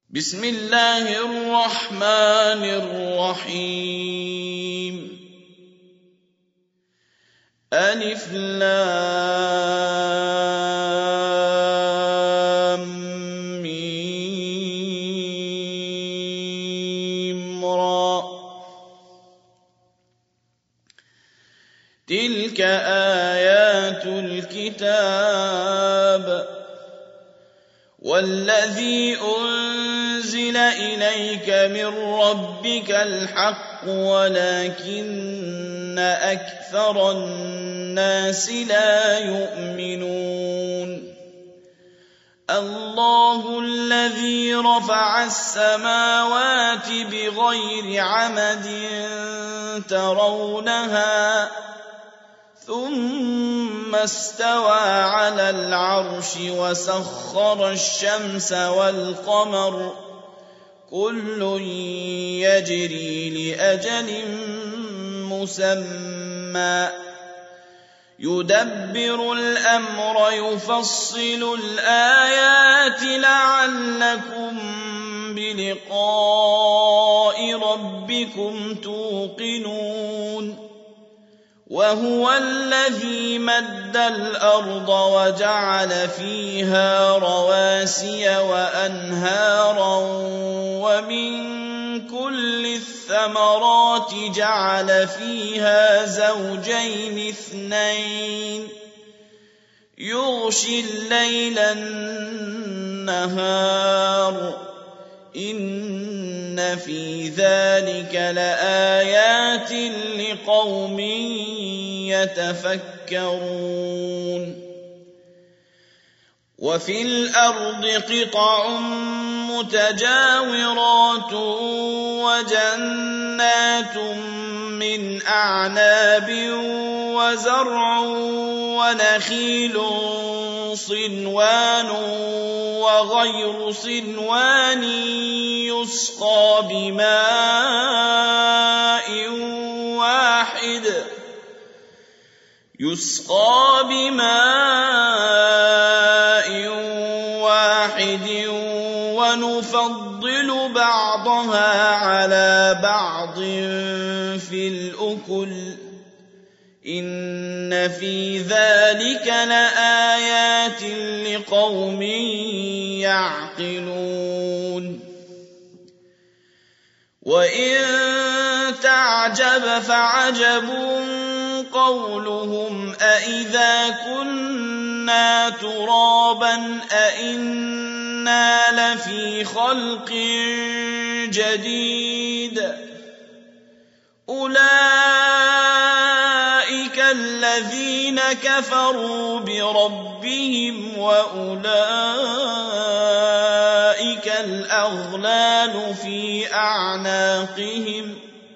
بسم الله الرحمن الرحيم ألف لام ميم را تلك آيات الكتاب والذي أنزل إليك من ربك الحق ولكن أكثر الناس لا يؤمنون الله الذي رفع السماوات بغير عمد ترونها ثم استوى على العرش وسخر الشمس والقمر كل يجري لأجل مسمى يدبر الأمر يفصل الآيات لعلكم بلقاء ربكم توقنون وهو الذي مد الأرض وجعل فيها رواسي وأنهارا ومن كل الثمرات جعل فيها زوجين اثنين يغشي الليل النهار إن في ذلك لآيات لقوم يتفكرون وفي الأرض قطع متجاورات وجنات من أعناب وزرع ونخيل صنوان وغير صنوان يسقى بماء واحد ونفضل بعضها على بعض في الأكل إن في ذلك لآيات لقوم يعقلون وإن تعجب فعجب قولهم أإذا كنا ترابا أإنا لفي خلق جديد أولئك الذين كفروا بربهم وأولئك الأغلال في أعناقهم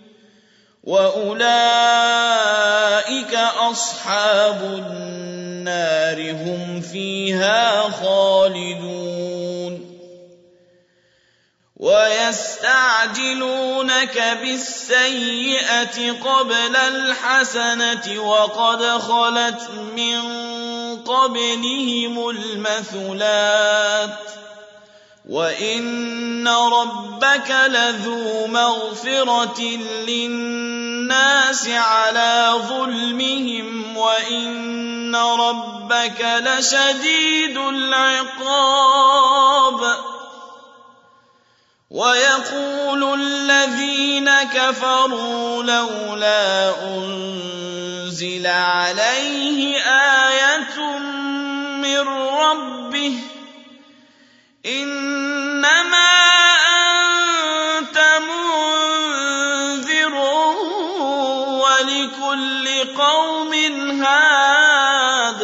وأولئك أصحاب النار هم فيها خالدون ويستعجلونك بالسيئة قبل الحسنة وقد خلت من قبلهم المثلات وإن ربك لذو مغفرة للناس على ظلمهم وإن ربك لشديد العقاب ويقول الذين كفروا لولا أنزل عليه آية من ربه إنما أنت منذر ولكل قوم هاد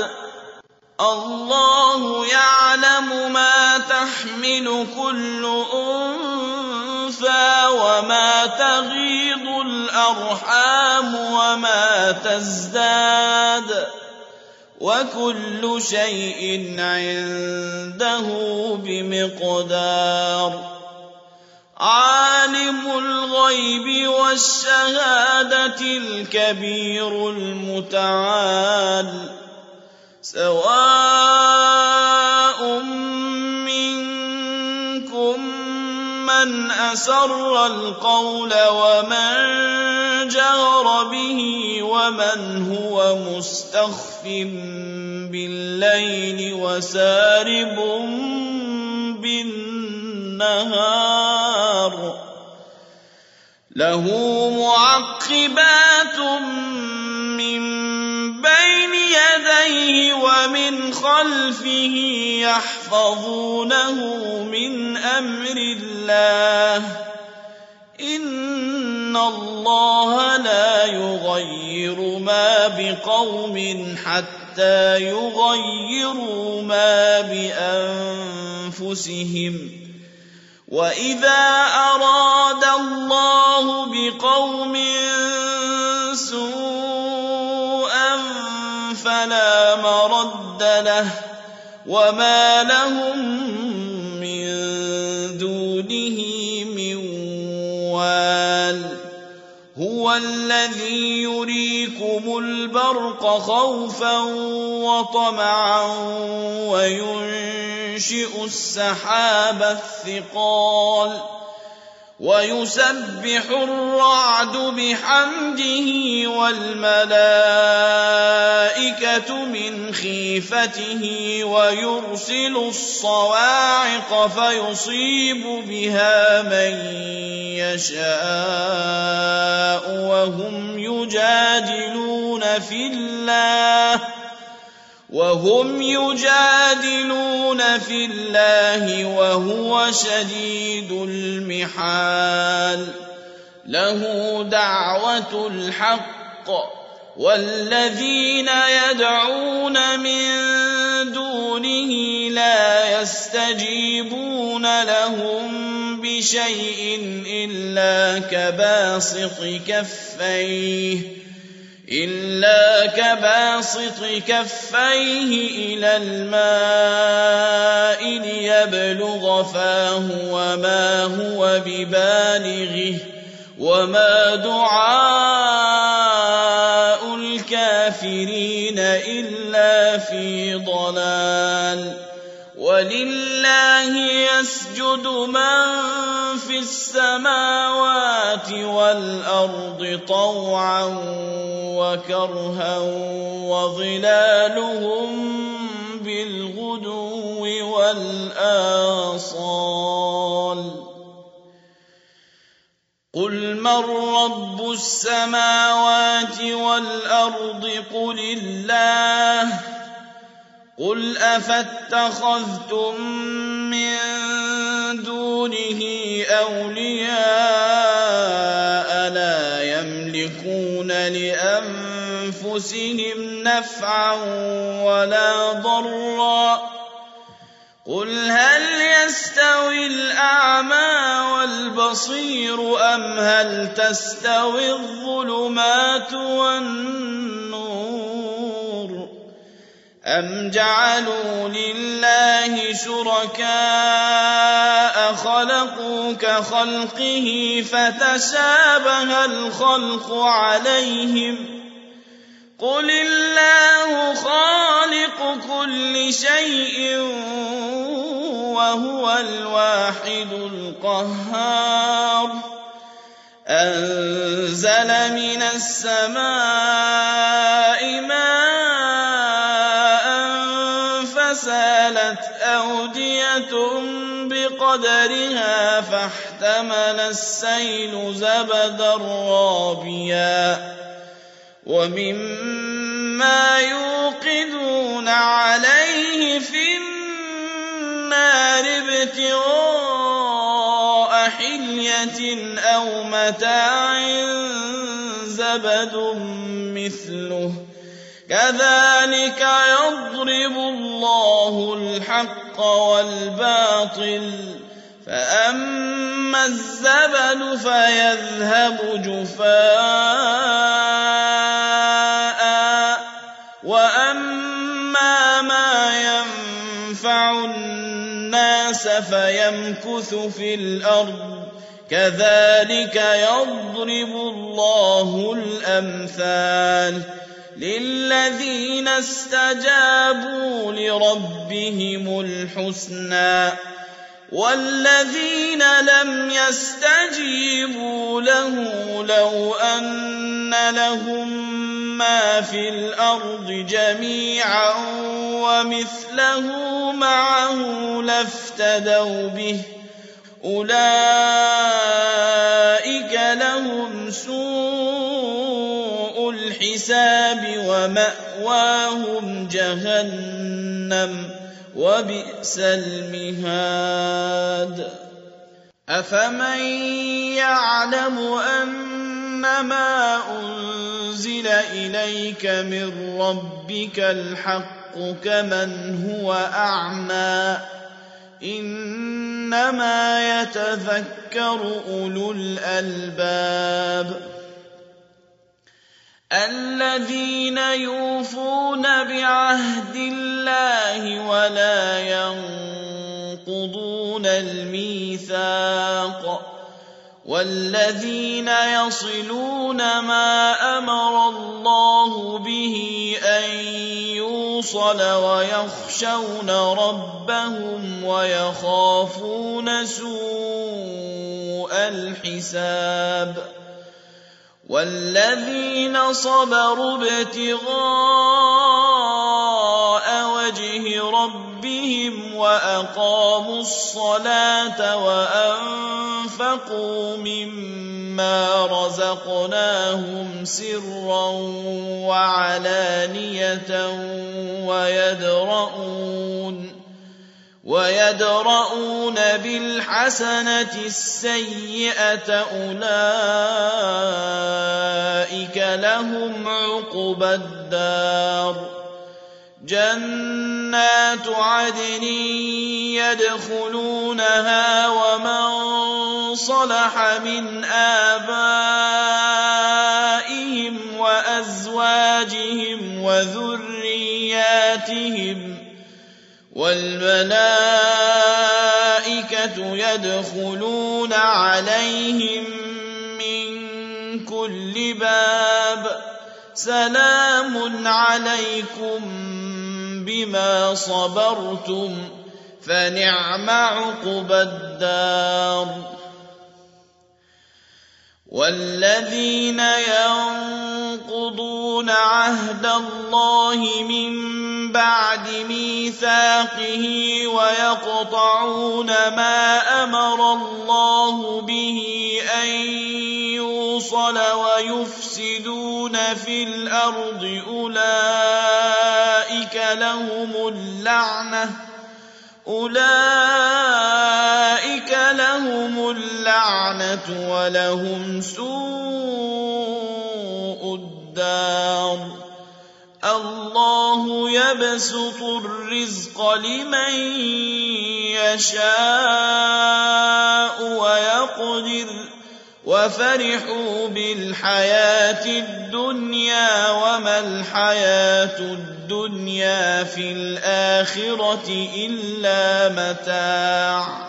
الله يعلم ما تحمل كل أنثى وما تغيض الأرحام وما تزداد وكل شيء عنده بمقدار عالم الغيب والشهادة الكبير المتعال سواء منكم من أسر القول ومن جهر به ومن هو مستخف بالليل وسارب بالنهار له معقبات من بين يديه ومن خلفه يحفظونه من أمر الله إن الله لا يغير ما بقوم حتى يغيروا ما بأنفسهم وإذا أراد الله بقوم سوءا فلا مرد له وما لهم من دونه من وال هو الذي يريكم البرق خوفا وطمعا وينشئ السحاب الثقال ويسبح الرعد بحمده والملائكة من خيفته ويرسل الصواعق فيصيب بها من يشاء وهم يجادلون في الله وهو شديد المحال له دعوة الحق والذين يدعون من دونه لا يستجيبون لهم بشيء إلا كباسط كفيه إلى الماء ليبلغ فاه وما هو ببالغه وما دعاء الكافرين إلا في ضلال ولله يسجد من في السماوات والأرض طوعا وكرها وظلالهم بالغدو والآصال قل من رب السماوات والأرض قل الله قل أفاتخذتم من دونه أولياء لا يملكون لأنفسهم نفعا ولا ضرا قل هل يستوي الأعمى والبصير أم هل تستوي الظلمات والنور أم جعلوا لله شركاء خلقوا كخلقه فتشابه الخلق عليهم قل الله خالق كل شيء وهو الواحد القهار أنزل من السماء ماء فسالت أودية بقدرها فاحتمل السيل زبدا رابيا ومما يوقدون عليه في النار ابتغاء حلية أو متاع زبد مثله كذلك يضرب الله الحق والباطل فأما الزبد فيذهب جفاء وأما ما ينفع الناس فيمكث في الأرض كذلك يضرب الله الأمثال للذين استجابوا لربهم الحسنى والذين لم لم يستجيبوا له لو أن لهم ما في الأرض جميعا ومثله معه لافتدوا به أولئك لهم سوء الحساب ومأواهم جهنم وبئس المهاد أفمن يعلم أنما أنزل إليك من ربك الحق كمن هو أعمى إنما يتذكر أولو الألباب الذين يوفون بعهد الله ولا ينقضون الميثاق والذين يصلون ما أمر الله به أن يوصل ويخشون ربهم ويخافون سوء الحساب والذين صبروا ابتغاء وجه ربهم وأقاموا الصلاة وأنفقوا مما رزقناهم سرا وعلانية ويدرؤون بالحسنة السيئة أولئك لهم عقبى الدار جنات عدن يدخلونها ومن صلح من آبائهم وأزواجهم وذرياتهم والملائكة يدخلون عليهم من كل باب سلام عليكم بما صبرتم فنعم عقبى الدار والذين ينقضون عهد الله من بعد ميثاقه ويقطعون ما أمر الله به أن يوصل ويفسدون في الأرض أولئك لهم اللعنة ولهم سوء الدار الله يبسط الرزق لمن يشاء ويقدر وفرحوا بالحياة الدنيا وما الحياة الدنيا في الآخرة إلا متاع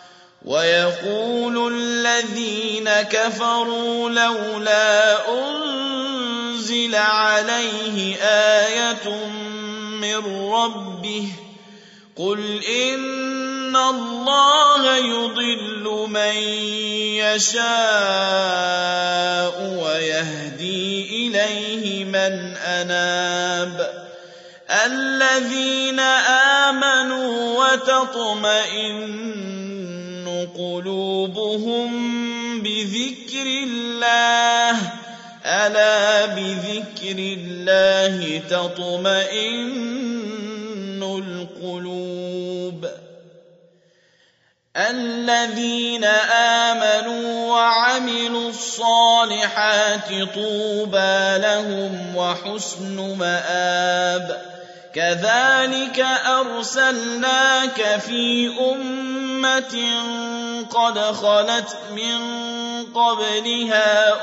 ويقول الذين كفروا لولا أنزل عليه آية من ربه قل إن الله يضل من يشاء ويهدي إليه من أناب الذين آمنوا وتطمئن قلوبهم بذكر الله ألا بذكر الله تطمئن القلوب الذين آمنوا وعملوا الصالحات طوبى لهم وحسن مآب كذلك أرسلناك في أمة قد خلت من قبلها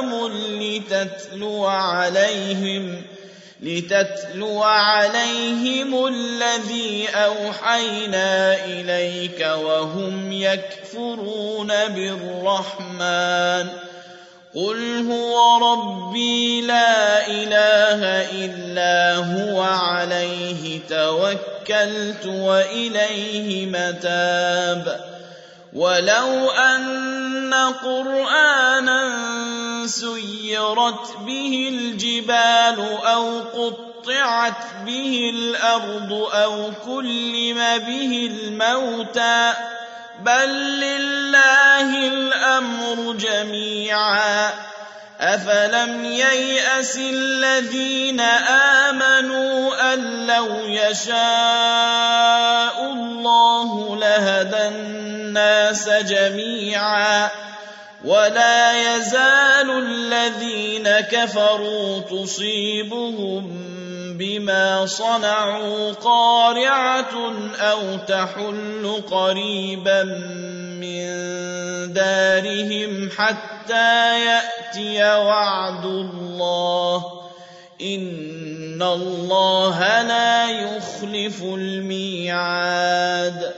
لتتلو عليهم الذي أوحينا إليك وهم يكفرون بالرحمن قل هو ربي لا إله إلا هو عليه توكلت وإليه متاب ولو أن قرآنا سيرت به الجبال أو قطعت به الأرض أو كلم به الموتى بل لله الأمر جميعا أفلم ييأس الذين آمنوا أن لو يشاء الله لهدى الناس جميعا ولا يزال الذين كفروا تصيبهم بما صنعوا قارعة أو تحل قريبا من دارهم حتى يأتي وعد الله إن الله لا يخلف الميعاد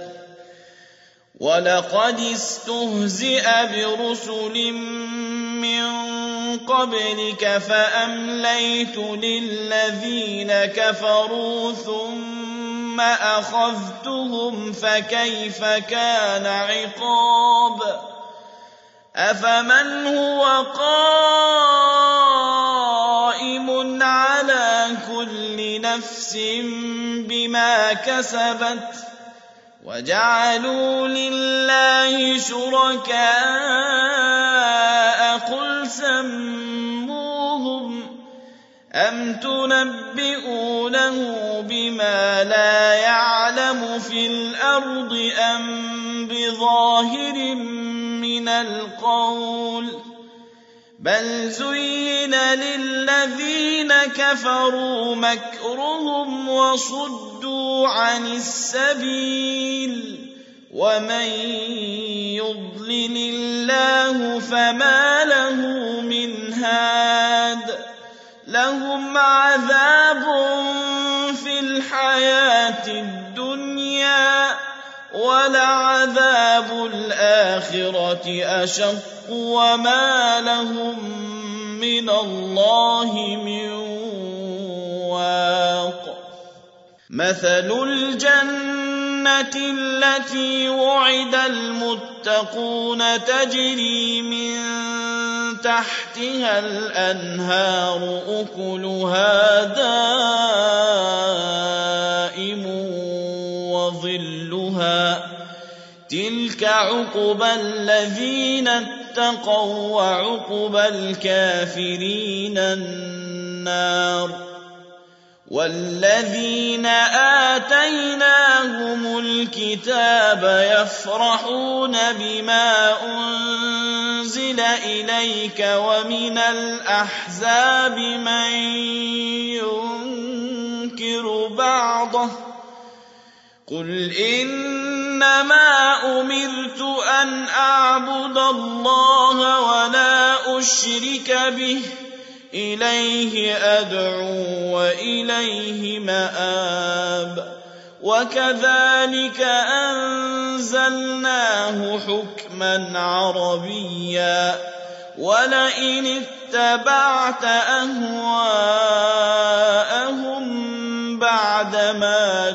ولقد استهزئ برسل من قبلك فأمليت للذين كفروا ثم أخذتهم فكيف كان عقاب أفمن هو قائم على كل نفس بما كسبت وجعلوا لله شركاء قل سموهم أم تنبئونه بما لا يعلم في الأرض أم بظاهر من القول بل زين للذين كفروا مكرهم وصدوا عن السبيل ومن يضلل الله فما له من هاد لهم عذاب في الحياة الدنيا ولعذاب الآخرة أشق وما لهم من الله من واق مثل الجنة التي وعد المتقون تجري من تحتها الأنهار أكلها دائم وظلها تلك عقبى الذين اتقوا وعقبى الكافرين النار والذين آتيناهم الكتاب يفرحون بما أنزل إليك ومن الأحزاب من ينكر بعضه قل إنما أمرت أن أعبد الله ولا أشرك به إليه أدعو وإليه مآب وكذلك أنزلناه حكما عربيا ولئن اتبعت أهواءهم بعدما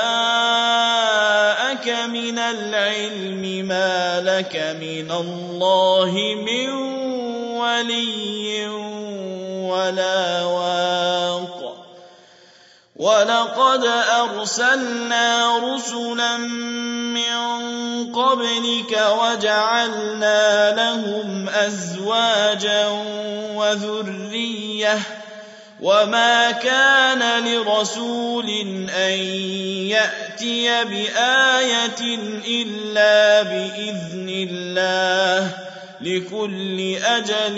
جاءك من العلم ما لك من الله من ولي ولا واق ولقد أرسلنا رسلا من قبلك وجعلنا لهم أزواجا وذرية وما كان لرسول أن يأتي بآية إلا بإذن الله لكل أجل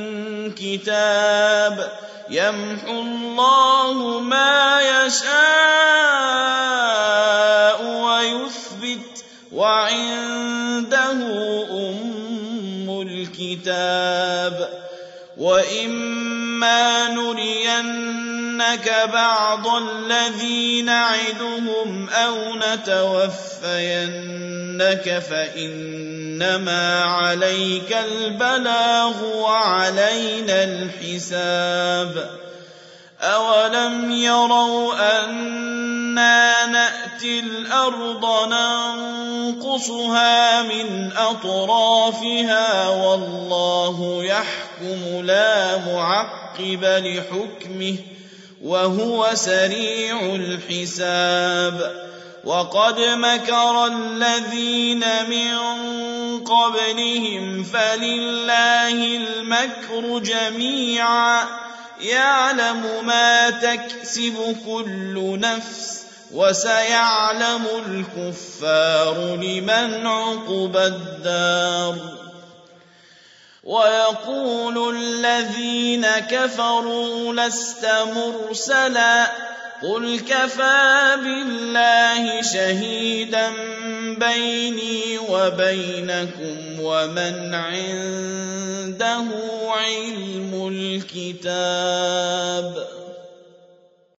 كتاب يمحو الله ما يشاء ويثبت وعنده أم الكتاب وإما نرينك بعض الذي نعدهم أو نتوفينك فإنما عليك البلاغ وعلينا الحساب أولم يروا أنا نأتي نأتي الأرض ننقصها من أطرافها والله يحكم لا معقب لحكمه وهو سريع الحساب وقد مكر الذين من قبلهم فلله المكر جميعا يعلم ما تكسب كل نفس وسيعلم الكفار لمن عقبى الدار ويقول الذين كفروا لست مرسلا قل كفى بالله شهيدا بيني وبينكم ومن عنده علم الكتاب